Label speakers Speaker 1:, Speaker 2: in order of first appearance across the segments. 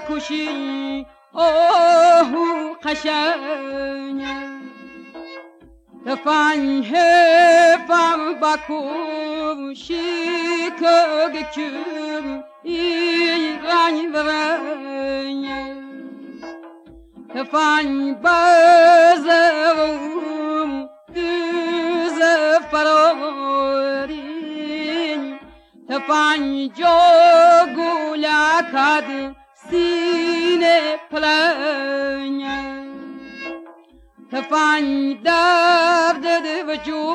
Speaker 1: بکشی آهو قشنگ تفنگ فم بکشی که کم ایران برنگ تفنگ بزرم دوز فرارین تفنگ جا گلکد سینه پلنگ تفنگ درد و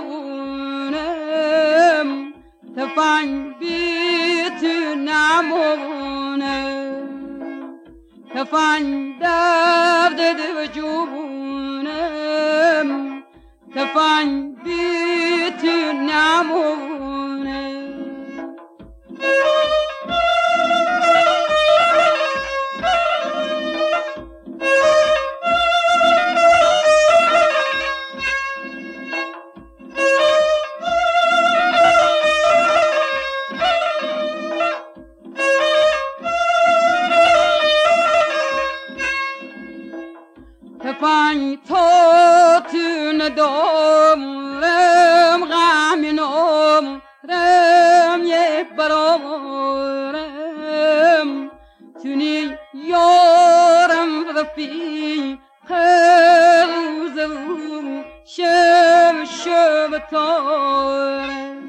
Speaker 1: جونم تفنگ بی تو نمونم تفنگ درد و جونم تفنگ بی تو نمونم تفنگ تا تو ندارم غمینم رم یه برارم تونی یارم رفی روز شب تارم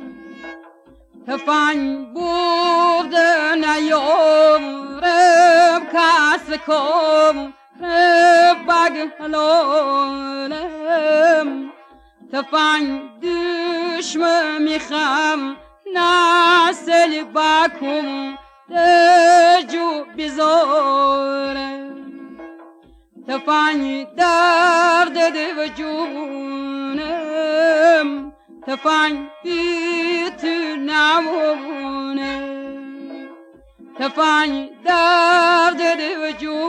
Speaker 1: تفنگ برده نیارم کس کام بگ حلالم تفنگ دشمن میخم نسل بکم دجو بیزارم تفنگ درد و جونم تفنگ بی تو نمونم تفنگ درد و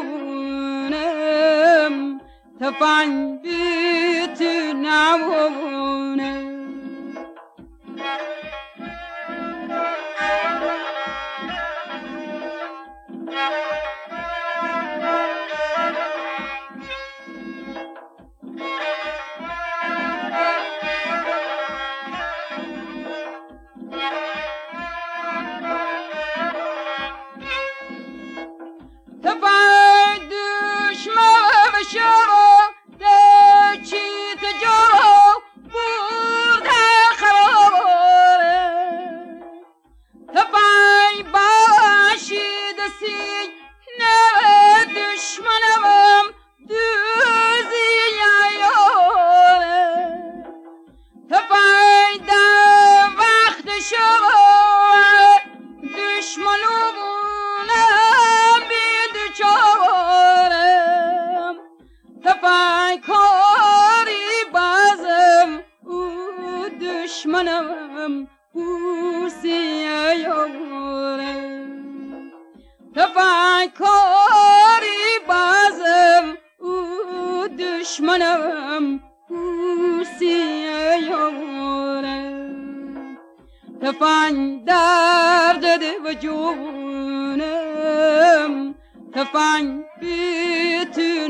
Speaker 1: جونم تفنگ بی تو نمونم تفنگ دشمن و شرا دچی تجارا برده خراره تفنگ باشید سینه دشمنم دوزی یاره تفنگ در وقت شرا دشمنم تفنگ کاری بازم او دشمنم بوسی یارم تفنگ کاری بازم او دشمنم بوسی یارم تفنگ درد و جونم تفنگ بی تو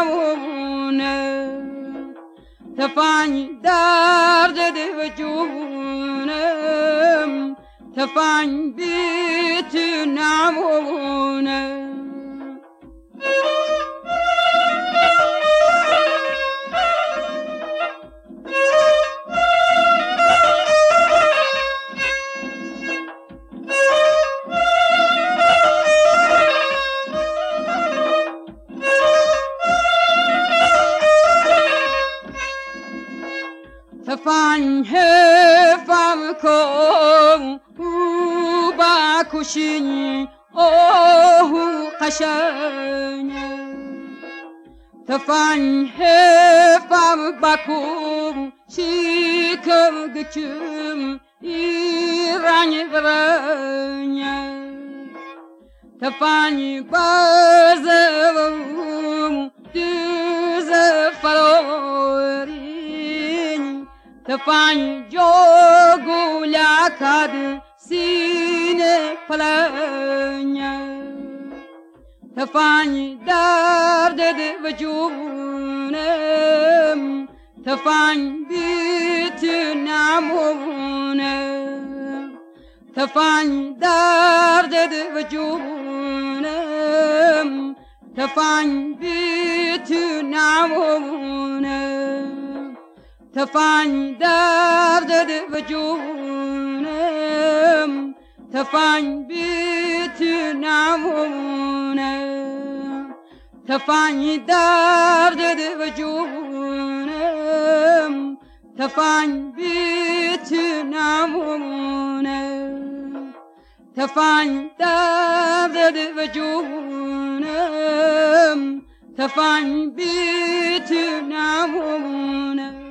Speaker 1: نمونم تفنگ درد و جونم تفنگ بی تو نمونم تفنگ فم کن او بکشی آهو قشنگ تفنگ فم بکشی کم ایران برنگ تفنگ بازم دوز فراری تفنگ جا گلکد سینه پلنگ تفانی درد و جونم تفان بیت نمونم تفان درد و جونم تفان بیت نمونم تفان درد و جونم تفان بیت نمونم تفان درد و جونم تفان بیت نمونم تفان درد و جونم تفان بیت نمونم